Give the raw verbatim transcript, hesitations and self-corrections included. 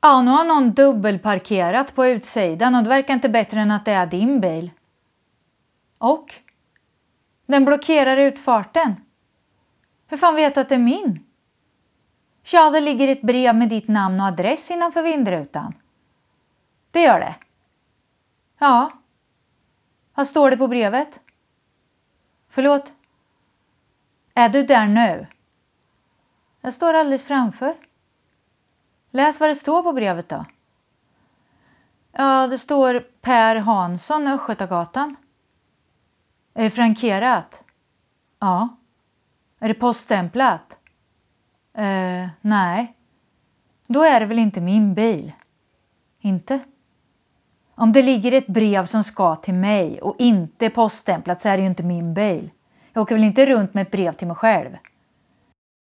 Ja, nu har någon dubbelparkerat på utsidan och det verkar inte bättre än att det är din bil. Och? Den blockerar utfarten. Hur fan vet du att det är min? Ja, det ligger ett brev med ditt namn och adress innanför vindrutan. Det gör det. Ja. Vad står det på brevet? Förlåt. Är du där nu? Jag står alldeles framför. Läs vad det står på brevet då. Ja, det står Per Hansson, Östgötagatan. Är det frankerat? Ja. Är det poststämplat? Eh, nej. Då är det väl inte min bil? Inte? Om det ligger ett brev som ska till mig och inte poststämplat så är det ju inte min bil. Jag åker väl inte runt med ett brev till mig själv?